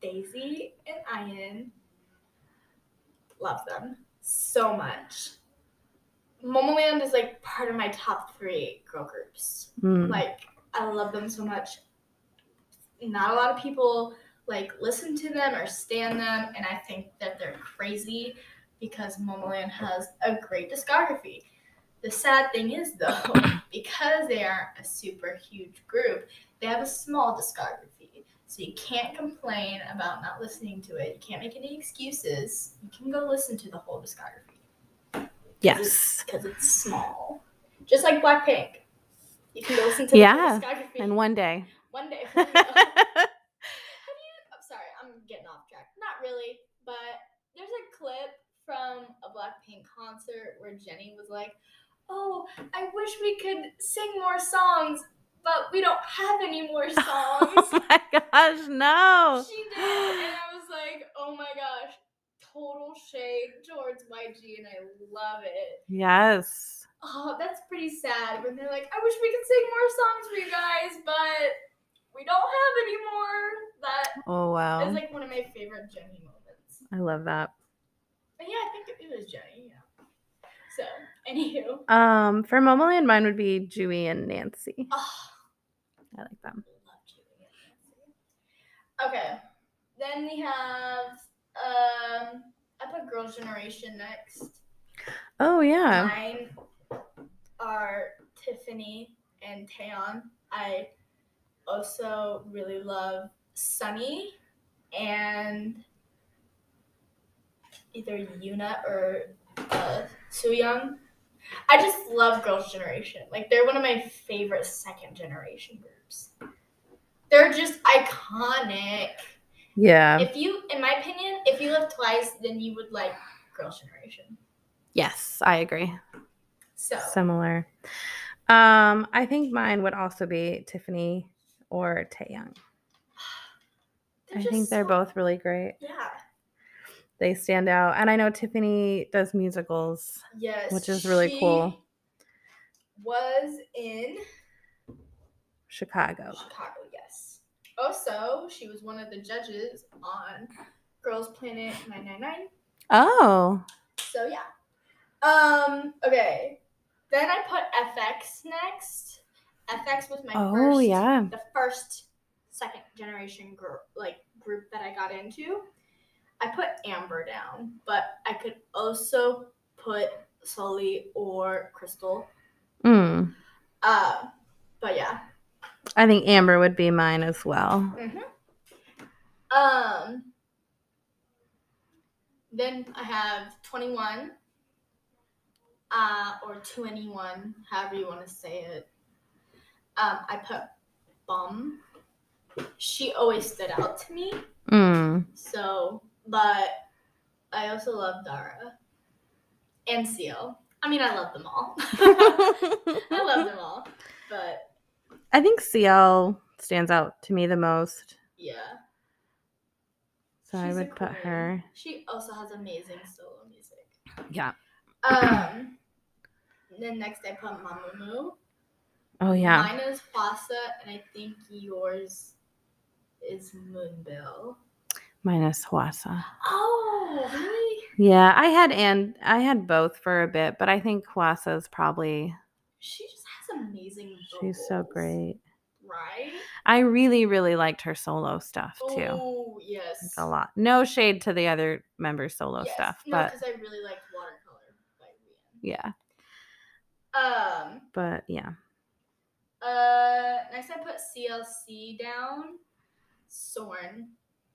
Daisy and Ian, love them so much. Momoland is like part of my top three girl groups. Mm. Like, I love them so much. Not a lot of people like listen to them or stand them, and I think that they're crazy because Momoland has a great discography. The sad thing is, though, because they aren't a super huge group, they have a small discography. So you can't complain about not listening to it. You can't make any excuses. You can go listen to the whole discography. Yes. Because it's, it's small. Just like Blackpink. You can go listen to yeah. the whole discography. And one day. One day. Have you, I'm sorry, I'm getting off track. Not really, but there's a clip from a Blackpink concert where Jennie was like, oh, I wish we could sing more songs, but we don't have any more songs. Oh my gosh, no. She did, and I was like, oh my gosh, total shade towards Y G, and I love it. Yes. Oh, that's pretty sad when they're like, I wish we could sing more songs for you guys, but we don't have any more. That oh, wow. is like one of my favorite Jennie moments. I love that. But yeah, I think it, it was Jennie, yeah. So, anywho. Um, for Momoland, mine would be Jui and Nancy. Oh, I like them. I love Jui and Nancy. Okay. Then we have, um, I put Girls' Generation next. Oh, yeah. Mine are Tiffany and Taeyeon. I also really love Sunny and either Yuna or uh, Sooyoung. I just love Girls' Generation. Like, they're one of my favorite second generation groups. They're just iconic. Yeah. If you, in my opinion, if you live twice, then you would like Girls' Generation. Yes, I agree. So similar. Um, I think mine would also be Tiffany or Taeyeon. I think they're so, both really great. Yeah. They stand out. And I know Tiffany does musicals. Yes. Which is really she cool. Was in Chicago. Chicago, yes. Also, she was one of the judges on Girls Planet nine nine nine. Oh. So yeah. Um, okay. Then I put F X next. F X was my oh, first yeah. the first second generation group like group that I got into. I put Amber down, but I could also put Sully or Crystal. Mm. Uh, but yeah. I think Amber would be mine as well. Mm-hmm. Um. Then I have twenty-one. Uh, or twenty-one, however you want to say it. Um, I put Bum. She always stood out to me. Mm. So, but I also love Dara and Seal. I mean, I love them all. I love them all, but I think C L stands out to me the most. Yeah. So She's I would put her. She also has amazing solo music. Yeah. Um. Then next I put Mamamoo. Oh yeah. Mine is Hwasa, and I think yours is Moonbill. Mine is Hwasa. Oh, really? Yeah, I had and I had both for a bit, but I think Hwasa is probably. She just has amazing vocals. She's so great. Right? I really, really liked her solo stuff too. Oh, yes. Like a lot. No shade to the other members' solo yes. stuff, no, but because I really liked Watercolor by Rian. Yeah. Um. But yeah. Uh. Next, I put C L C down. Sorn.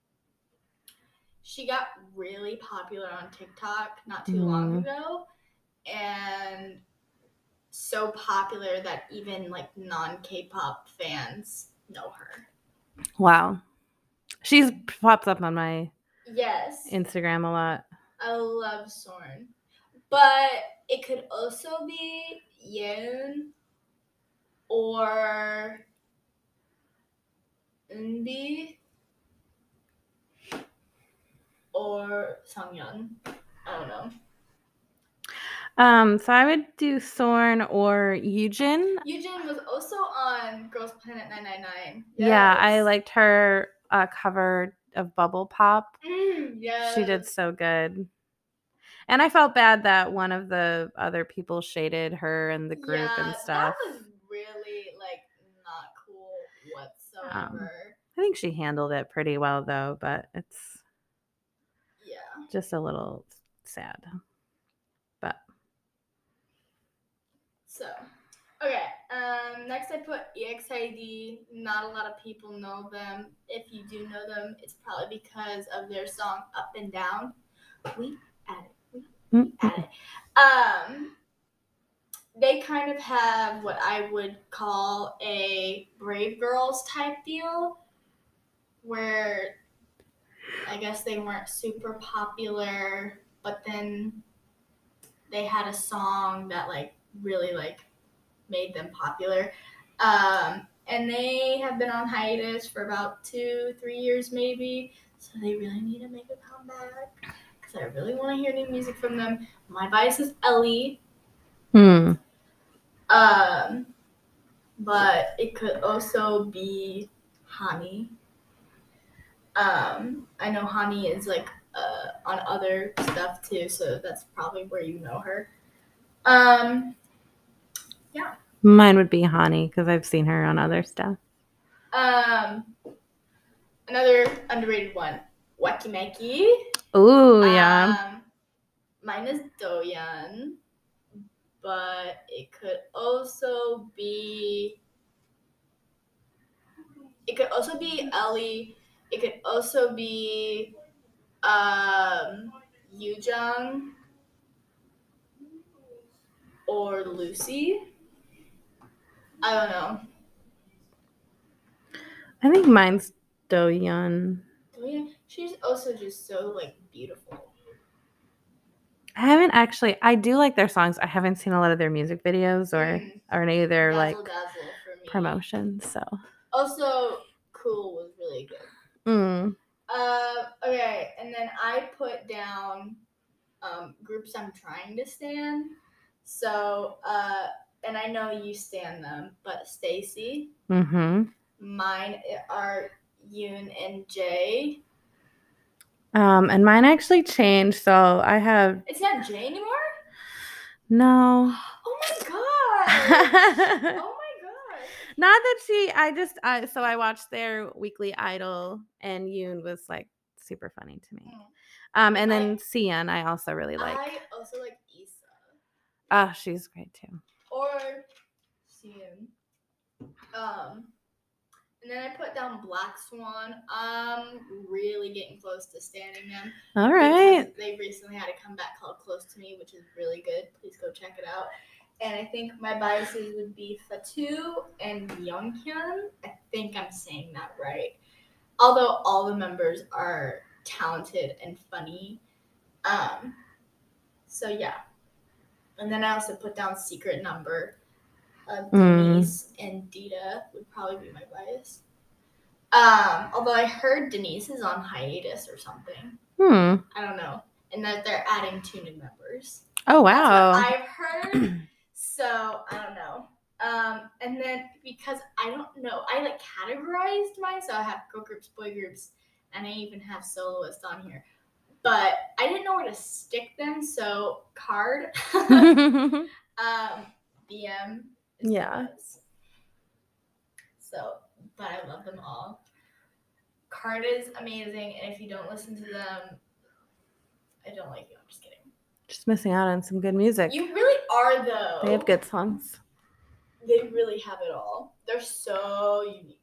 She got really popular on TikTok not too mm. long ago, and so popular that even like non-K-pop fans know her. Wow. She's pops up on my yes Instagram a lot. I love Sorn. But it could also be Yeon or Eunbi or Sungyeon. I don't know. Um, so I would do Sorn or Yujin. Yujin was also on Girls Planet nine nine nine. Yes. Yeah, I liked her uh, cover of Bubble Pop. Mm, yes. She did so good. And I felt bad that one of the other people shaded her and the group yeah, and stuff. That was really like not cool whatsoever. Um, I think she handled it pretty well though, but it's yeah. just a little sad. But so okay. Um next I put E X I D. Not a lot of people know them. If you do know them, it's probably because of their song Up and Down. We at it. We, we at it. Um they kind of have what I would call a Brave Girls type deal, where I guess they weren't super popular, but then they had a song that like really like made them popular. Um, and they have been on hiatus for about two, three years maybe. So they really need to make a comeback because I really want to hear new music from them. My bias is Ellie. Hmm. Um, but it could also be Hani. Um, I know Hani is like uh, on other stuff too, so that's probably where you know her. Um, yeah. Mine would be Hani because I've seen her on other stuff. Um, another underrated one, Wakimeki. Ooh, yeah. Um, mine is Doyeon, but it could also be. It could also be Ellie. It could also be um, Yoojung or Lucy. I don't know. I think mine's Doyeon. Doyeon, she's also just so like beautiful. I haven't actually. I do like their songs. I haven't seen a lot of their music videos or Mm. or any of their Dazzle, like dazzle for me. promotions. So Also, Cool was really good. mm. Uh, okay, and then I put down um, groups I'm trying to stan. So, uh, and I know you stan them, but Stacy. Mm-hmm. Mine are Yoon and Jay. Um, and mine actually changed. So I have. It's not Jay anymore? No. Oh my god! Oh my god! Not that she. I just. I so I watched their Weekly Idol, and Yoon was like super funny to me. Mm. Um, and I- then Sian, I also really like. I also like Issa. Oh, she's great too. Or Sian. Um, and then I put down Black Swan. I'm really getting close to standing them. All right. They recently had a comeback called Close to Me, which is really good. Please go check it out. And I think my biases would be Fatu and Younghyun. I think I'm saying that right. Although all the members are talented and funny. Um, so yeah. And then I also put down Secret Number. Uh, Denise mm. and Dita would probably be my bias. Um, although I heard Denise is on hiatus or something. Hmm. I don't know. And that they're adding two new members. Oh, wow. That's what I've heard. So, I don't know. Um, and then because I don't know, I like categorized mine. So I have girl groups, boy groups, and I even have soloists on here. But I didn't know where to stick them. So, Card, um, B M. Yeah. So, but I love them all. Card is amazing, and if you don't listen to them, I don't like you. I'm just kidding. Just missing out on some good music. You really are, though. They have good songs. They really have it all. They're so unique.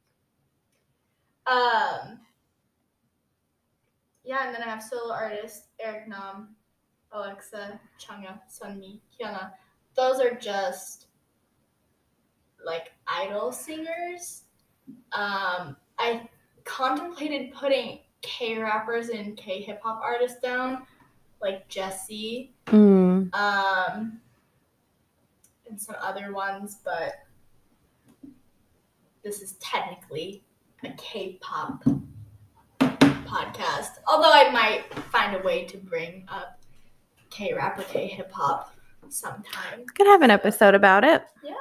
Um. Yeah, and then I have solo artists Eric Nam, Alexa, Changha, Sunmi, Hyuna. Those are just like idol singers. Um, I contemplated putting K rappers and K hip hop artists down, like Jessie, mm. um, and some other ones, but this is technically a K-pop podcast. Although I might find a way to bring up K rap or K hip hop sometime. Could have an episode about it. Yeah.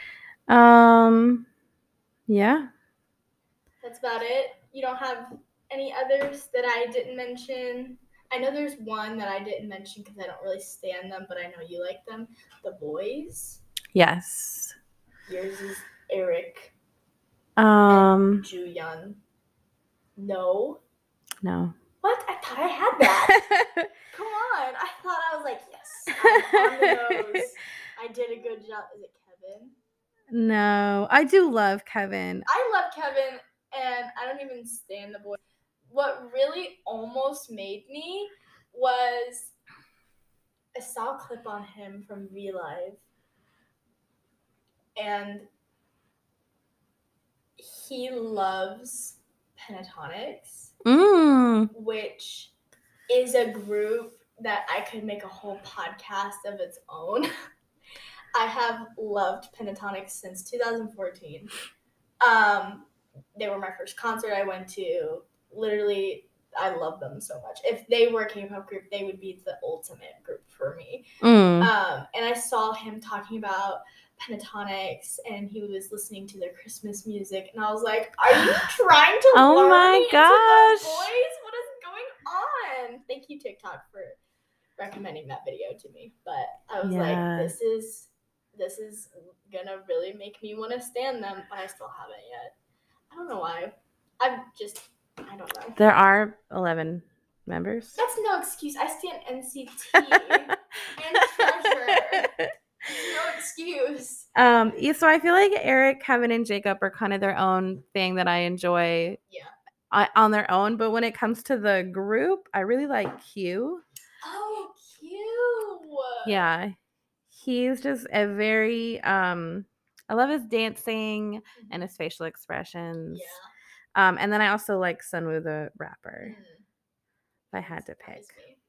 Um. Yeah. That's about it. You don't have any others that I didn't mention? I know there's one that I didn't mention because I don't really stand them, but I know you like them. The Boys. Yes. Yours is Eric. Um. Joohyun. No. No. What? I thought I had that. Come on. I thought I was like, yes, I'm on the nose. I did a good job. Is it Kevin? No. I do love Kevin. I love Kevin, and I don't even stand the Boys. What really almost made me was I saw a clip on him from V Live, and he loves Pentatonics, Mm. which is a group that I could make a whole podcast of its own. I have loved Pentatonics since two thousand fourteen. Um, they were my first concert I went to. Literally, I love them so much. If they were a K-pop group, they would be the ultimate group for me. Mm. Um, and I saw him talking about Pentatonics, and he was listening to their Christmas music, and I was like, "Are you trying to Oh lure my me gosh. into the Boys? What is going on?" Thank you, TikTok, for recommending that video to me. But I was Yeah. like, "This is this is gonna really make me want to stand them," but I still haven't yet. I don't know why. I'm just, I don't know. There are eleven members. That's no excuse. I stand N C T and Treasure. No excuse. Um, yeah, so I feel like Eric, Kevin, and Jacob are kind of their own thing that I enjoy Yeah. on, on their own. But when it comes to the group, I really like Q. Oh, Q. Yeah, he's just a very um. I love his dancing Mhm. and his facial expressions. Yeah. Um, and then I also like Sunwoo the rapper. Mm. If I had to pick. Surprised me.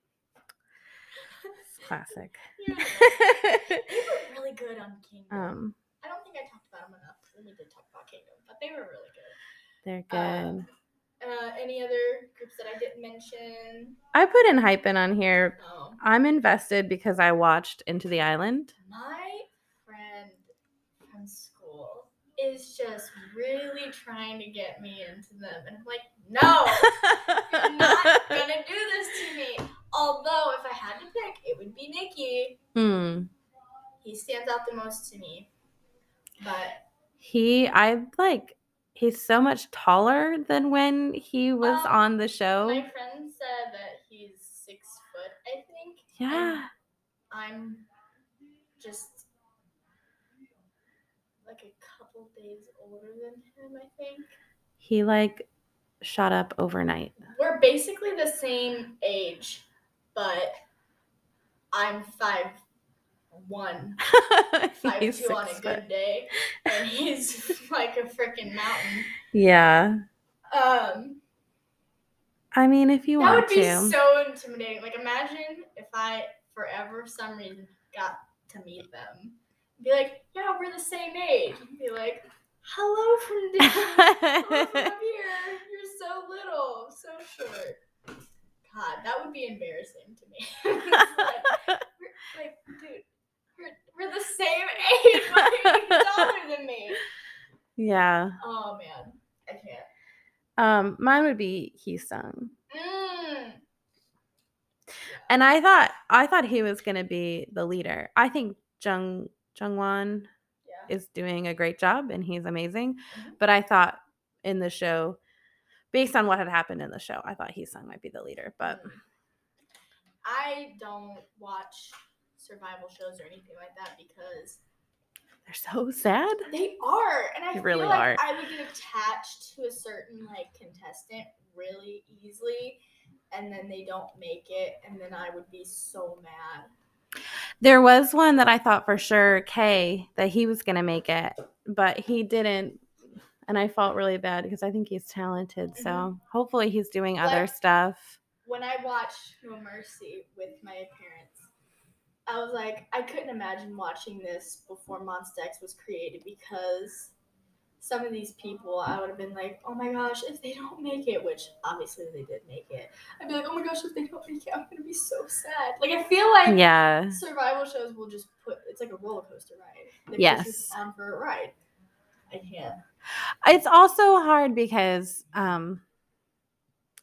Classic. Yeah, they were really good on Kingdom. Um, I don't think I talked about them enough when we did talk about Kingdom, but they were really good. they're good. Uh, uh, any other groups that I didn't mention? I put in Hypen on here. Oh. I'm invested because I watched Into the Island. My friend from school is just really trying to get me into them, and I'm like, no, you're not gonna do this to me. Although, if I had to pick, it would be Nikki. Hmm. He stands out the most to me. But he, I like, he's so much taller than when he was um, on the show. My friend said that he's six foot, I think. Yeah. I'm just like a couple days older than him, I think. He like shot up overnight. We're basically the same age, but I'm five one, five two on a good day, and he's like a freaking mountain. Yeah. Um. I mean, if you that want would be to. so intimidating. Like, imagine if I, forever, for some reason, got to meet them. Be like, yeah, we're the same age. And be like, hello from down, hello from up here. You're so little, so short. God, that would be embarrassing to me. like, we're, like, dude, we're, we're the same age. Why are you taller than me? Yeah. Oh man, I can't. Um, mine would be Heesung. Mm. And I thought I thought he was gonna be the leader. I think Jung Jungwon yeah. is doing a great job and he's amazing. Mm-hmm. But I thought in the show, based on what had happened in the show, I thought Heesung might be the leader. But I don't watch survival shows or anything like that because they're so sad. they are, and I They feel really like are. I would get attached to a certain like contestant really easily, and then they don't make it, and then I would be so mad. There was one that I thought for sure, Kay, that he was gonna make it, but he didn't, and I felt really bad because I think he's talented. So Mhm. hopefully he's doing Like, other stuff. When I watched No Mercy with my parents, I was like, I couldn't imagine watching this before Monsta X was created because some of these people, I would have been like, oh my gosh, if they don't make it, which obviously they did make it, I'd be like, oh my gosh, if they don't make it, I'm going to be so sad. Like, I feel like Yeah. survival shows will just put, it's like a roller coaster ride. They Yes. put you on for a ride. I can't. It's also hard because um,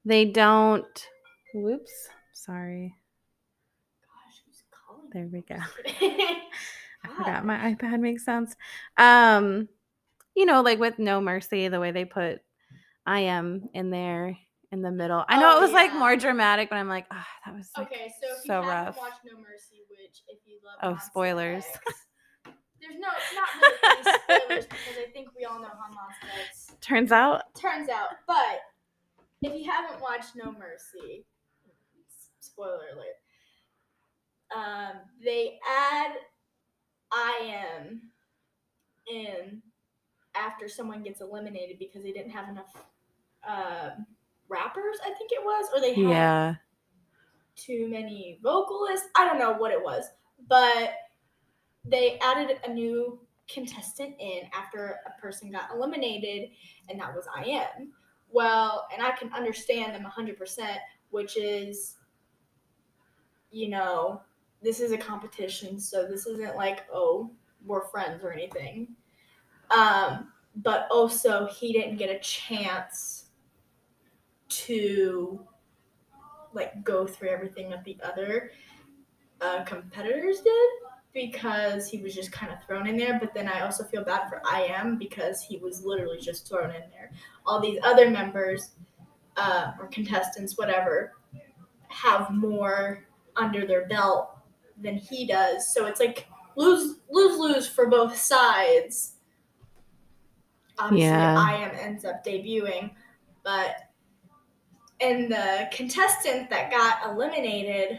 They don't. Whoops. Sorry. Gosh, who's calling? There we go. I I forgot my iPad makes sounds. Um, you know, like with No Mercy, the way they put I am in there in the middle. I know Oh, it was like yeah. more dramatic, but I'm like, ah, that was like Okay, so if so you haven't rough. watched No Mercy, which if you love Oh, Monster spoilers. X, there's no not really any spoilers because I think we all know how Monster X Turns out. turns out. But if you haven't watched No Mercy, spoiler alert, um, they add I am in after someone gets eliminated because they didn't have enough um, rappers, I think it was, or they had Yeah. too many vocalists. I don't know what it was, but they added a new contestant in after a person got eliminated, and that was I am. Well, and I can understand them one hundred percent, which is, you know, this is a competition, so this isn't like, oh, we're friends or anything. Um, but also, he didn't get a chance to like go through everything that the other uh, competitors did because he was just kind of thrown in there. But then I also feel bad for I am because he was literally just thrown in there. All these other members uh, or contestants, whatever, have more under their belt than he does. So it's like lose lose lose for both sides. Obviously, Yeah. I am ends up debuting, but and the contestant that got eliminated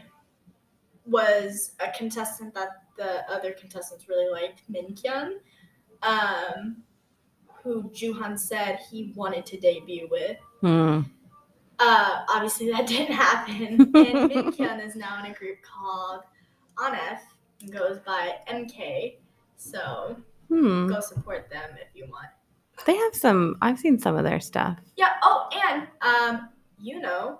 was a contestant that the other contestants really liked, Min Kyun, um, who Juhan said he wanted to debut with. Hmm. Uh, obviously, that didn't happen, and Min Kyun is now in a group called Anef and goes by M K. So Hmm. go support them if you want. They have some. I've seen some of their stuff. Yeah. Oh, and um, you know,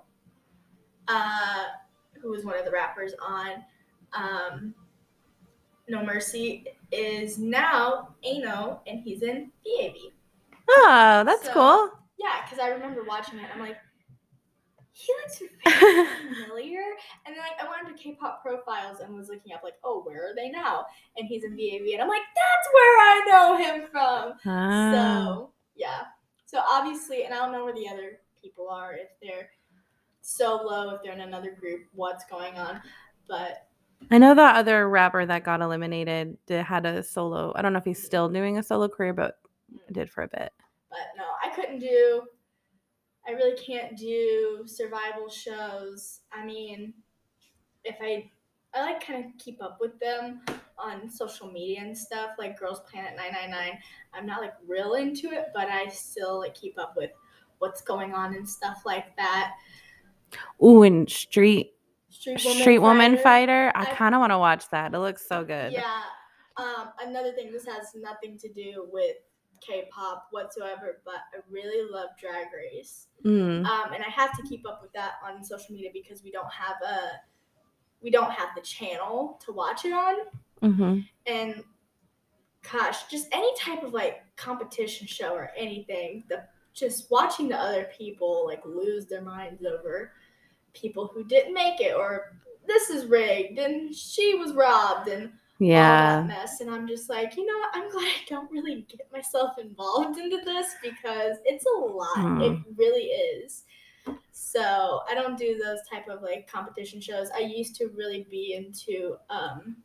uh, who was one of the rappers on um, No Mercy is now Ano, and he's in V A B. Oh, that's So, cool. Yeah, because I remember watching it. I'm like, he looks very familiar. And then like I went into K-pop profiles and was looking up like, oh, where are they now? And he's in V A B, and I'm like, that's where I know him from. Ah. So yeah. So obviously, and I don't know where the other people are, if they're solo, if they're in another group, what's going on. But I know that other rapper that got eliminated did, had a solo. I don't know if he's still doing a solo career, but did for a bit. But no, I couldn't do. I really can't do survival shows. I mean, if I, I like kind of keep up with them on social media and stuff, like Girls Planet nine nine nine. I'm not like real into it, but I still like keep up with what's going on and stuff like that. Ooh, and Street Street Woman, Street Woman Fighter. Fighter. I, I kind of want to watch that. It looks so good. Yeah. Um, another thing, this has nothing to do with K-pop whatsoever, but I really love Drag Race. Mm. Um, and I have to keep up with that on social media because we don't have a we don't have the channel to watch it on. Mm-hmm. And gosh, just any type of like competition show or anything, the just watching the other people like lose their minds over people who didn't make it, or this is rigged and she was robbed and yeah. all that mess. And I'm just like, you know what? I'm glad I don't really get myself involved into this because it's a lot. Mm. It really is. So I don't do those type of like competition shows. I used to really be into um,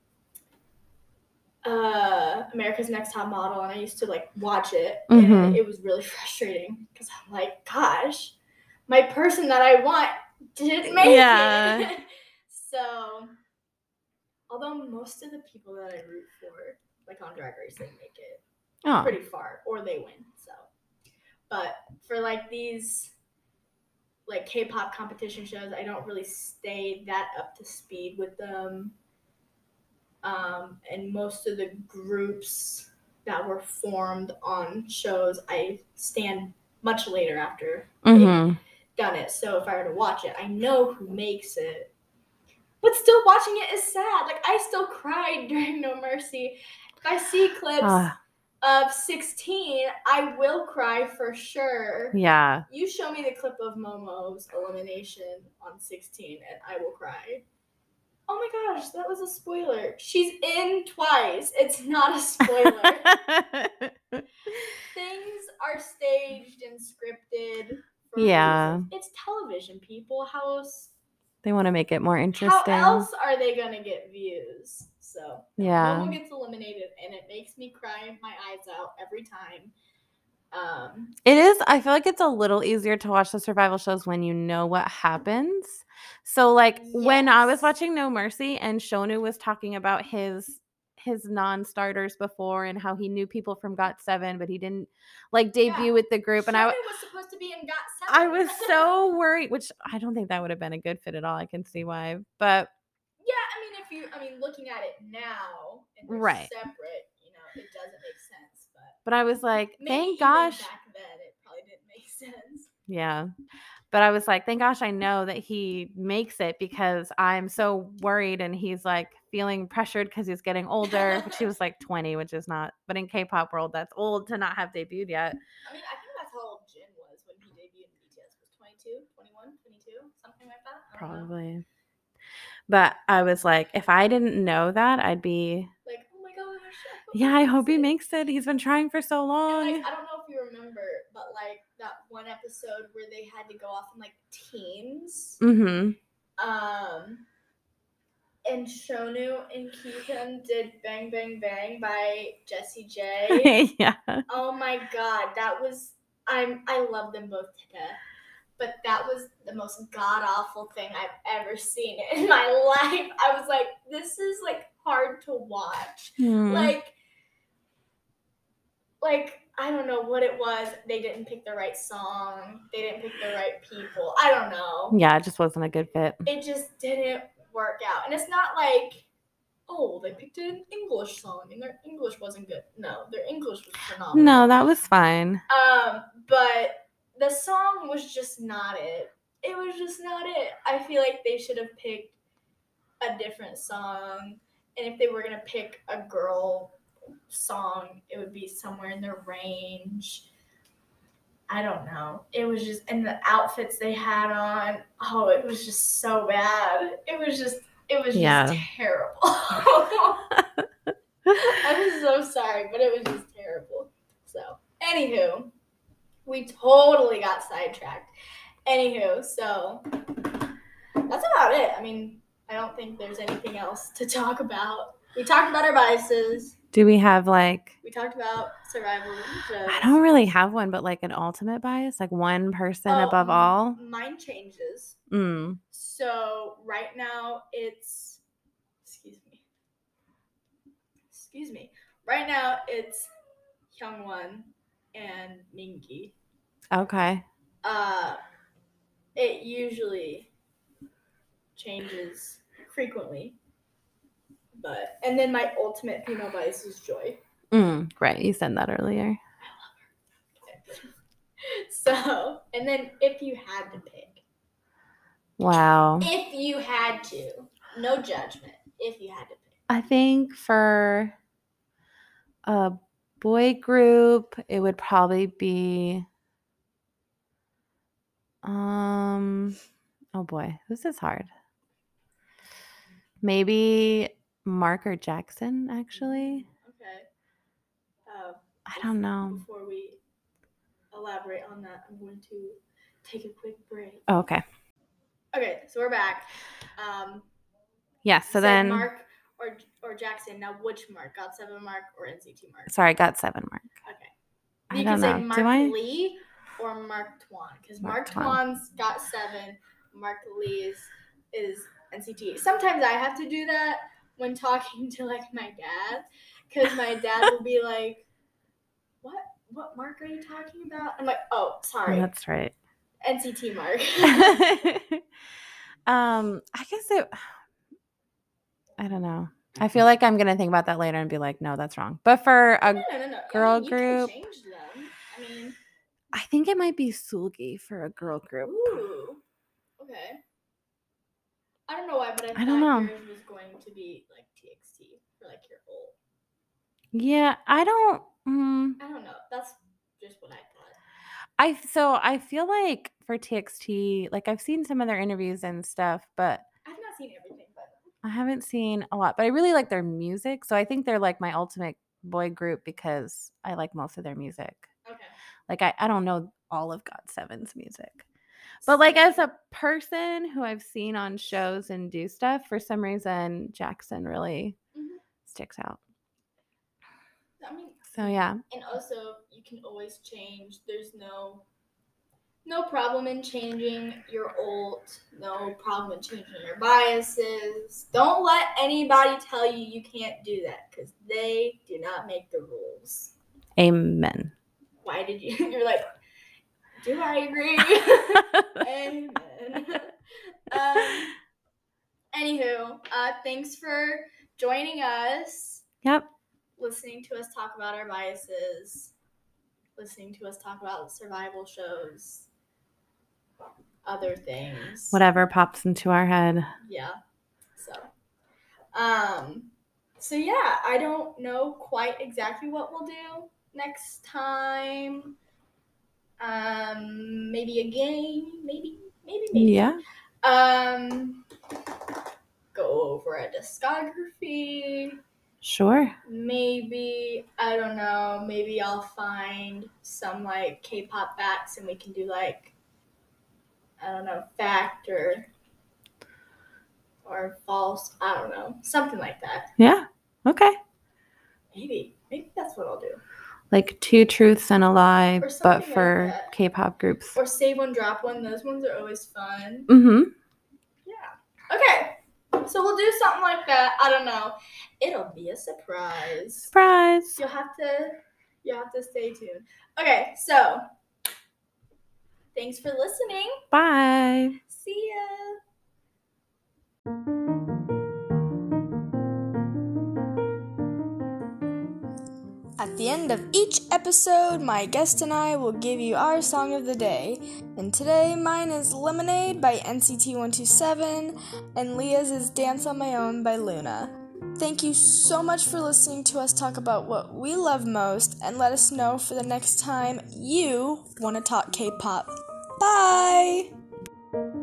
uh, America's Next Top Model, and I used to like watch it, mm-hmm. and it was really frustrating because I'm like, gosh, my person that I want didn't make yeah. it. So, although most of the people that I root for, like on Drag Race, they make it oh. pretty far, or they win. So, but for like these like K-pop competition shows, I don't really stay that up to speed with them. Um, and most of the groups that were formed on shows, I stand much later after mm-hmm. they've done it. So if I were to watch it, I know who makes it. But still watching it is sad. Like, I still cried during No Mercy. If I see clips, uh, of sixteen, I will cry for sure. Yeah. You show me the clip of Momo's elimination on sixteen and I will cry. Oh my gosh, that was a spoiler. She's in twice. It's not a spoiler. Things are staged and scripted for Yeah. reasons. It's television, people. How else They want to make it more interesting. How else are they gonna get views? So yeah, Momo gets eliminated, and it makes me cry my eyes out every time. Um, it is. I feel like it's a little easier to watch the survival shows when you know what happens. So, like yes. when I was watching No Mercy, and Shonu was talking about his his non-starters before and how he knew people from Got Seven, but he didn't like debut yeah. with the group. Shonu and I was supposed to be in Got Seven. I was so worried, which I don't think that would have been a good fit at all. I can see why, but yeah, I mean, if you, I mean, looking at it now and they're right. separate, you know, it doesn't make sense. But but I was like, maybe thank even gosh. Back then, it probably didn't make sense. Yeah. But I was like, thank gosh I know that he makes it, because I'm so worried, and he's like feeling pressured because he's getting older. But she was like twenty, which is not, but in K-pop world, that's old to not have debuted yet. I mean, I think that's how old Jin was when he debuted in B T S. Was twenty-two, twenty-one, twenty-two, something like that. I Probably. Know. But I was like, if I didn't know that, I'd be like, oh my gosh. I yeah, I hope he makes it. He's been trying for so long. And, like, I don't know if you remember, but like that one episode where they had to go off in like teams. Mm-hmm. Um, and Shonu and Keegan did Bang Bang Bang by Jessie J. yeah. Oh my god, that was I'm I love them both to death. But that was the most god awful thing I've ever seen in my life. I was like, this is like hard to watch. Mm. Like like I don't know what it was. They didn't pick the right song. They didn't pick the right people. I don't know. Yeah, it just wasn't a good fit. It just didn't work out. And it's not like, oh, they picked an English song and their English wasn't good. No, their English was phenomenal. No, that was fine. Um, but the song was just not it. It was just not it. I feel like they should have picked a different song. And if they were going to pick a girl song, it would be somewhere in their range. I don't know. It was just, and the outfits they had on, oh, it was just so bad. It was just, it was yeah. just terrible. I'm so sorry, but it was just terrible. So, anywho, we totally got sidetracked. Anywho, so that's about it. I mean, I don't think there's anything else to talk about. We talked about our biases. Do we have like... We talked about survival shows. I don't really have one, but like an ultimate bias? Like one person oh, above all? Mine changes. Mm. So right now it's... Excuse me. Excuse me. Right now it's Hyungwon and Mingi. Okay. Uh, it usually changes frequently. But and then my ultimate female bias is Joy. Mm, right, you said that earlier. I love her. So, and then if you had to pick. Wow. If you had to. No judgment. If you had to pick. I think for a boy group, it would probably be um oh boy, this is hard. Maybe Mark or Jackson, actually. Okay. Uh, I don't know. Before we elaborate on that, I'm going to take a quick break. Oh, okay. Okay, so we're back. Um, yeah, so then Mark or or Jackson. Now, which Mark? Got seven Mark or N C T Mark? Sorry, Got seven Mark. Okay. I you don't can know. say Mark Do I? Lee or Mark Twan, because Mark, Mark Twan's got seven. Mark Lee's is N C T. Sometimes I have to do that when talking to like my dad, because my dad will be like, "What? What Mark are you talking about?" I'm like, "Oh, sorry, that's right, N C T Mark." um, I guess it. I don't know. I feel like I'm gonna think about that later and be like, "No, that's wrong." But for a no, no, no, no. girl I mean, you group, can change them. I mean, I think it might be Sulgi for a girl group. Ooh, okay. I don't know why, but I, I don't thought know. yours was going to be like T X T for like your whole. Yeah, I don't. Mm, I don't know. That's just what I thought. I so I feel like for T X T, like I've seen some of their interviews and stuff, but I've not seen everything by them. I haven't seen a lot. But I really like their music, so I think they're like my ultimate boy group because I like most of their music. Okay. Like I, I don't know all of God Seven's music. But like as a person who I've seen on shows and do stuff, for some reason Jackson really Mhm. sticks out. I mean, So yeah. and also you can always change. There's no no problem in changing your ult. No problem in changing your biases. Don't let anybody tell you you can't do that because they do not make the rules. Amen. Why did you? You're like, do I agree? Amen. um. Anywho, uh, thanks for joining us. Yep. Listening to us talk about our biases. Listening to us talk about survival shows. Other things. Whatever pops into our head. Yeah. So, um, so yeah, I don't know quite exactly what we'll do next time. Um, maybe a game, maybe, maybe, maybe. Yeah. Um, go over a discography. Sure. Maybe, I don't know, maybe I'll find some like K-pop facts and we can do like, I don't know, fact or or false, I don't know, something like that. Yeah. Okay. Maybe, maybe that's what I'll do. Like two truths and a lie, Or but something for like that. K-pop groups. Or save one, drop one. Those ones are always fun. Mm-hmm. Yeah. Okay. So we'll do something like that. I don't know. It'll be a surprise. Surprise. You'll have to you'll have to stay tuned. Okay, so thanks for listening. Bye. See ya. At the end of each episode, my guest and I will give you our song of the day. And today, mine is Lemonade by N C T one twenty-seven, and Leah's is Dance on My Own by Luna. Thank you so much for listening to us talk about what we love most, and let us know for the next time you want to talk K-pop. Bye!